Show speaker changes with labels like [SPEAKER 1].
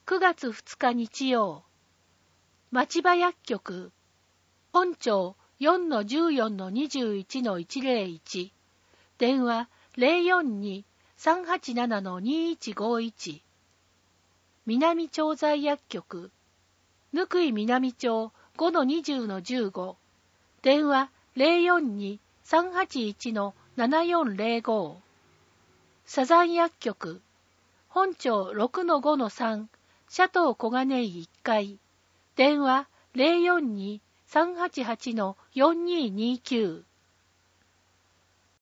[SPEAKER 1] 9月2日日曜。町場薬局。本庁 4-14-21-101。電話 042-387-2151。南町在薬局。ぬくい南町 5-20-15。電話 042-381-7405。サザン薬局。本庁 6-5-3。シャトー小金井1階。電話 042-388-4229。